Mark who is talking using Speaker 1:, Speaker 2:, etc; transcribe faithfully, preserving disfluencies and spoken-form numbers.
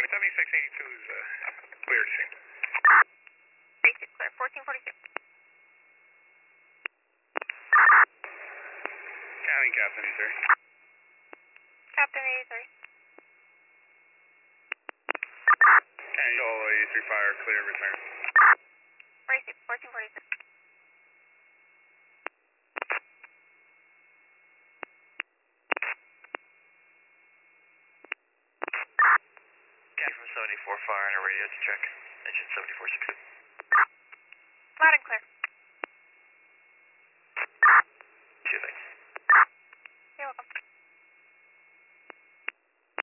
Speaker 1: seventy-six eighty-two is uh, clear to see.
Speaker 2: Basic clear, fourteen forty-two.
Speaker 1: Counting Captain eighty-three.
Speaker 2: Captain eighty-three.
Speaker 1: Counting all eighty-three fire, clear, return.
Speaker 2: Basic, fourteen forty-two.
Speaker 3: Captain from seventy-four fire on a radio to check. Engine seventy-four sixty.
Speaker 2: Loud and clear.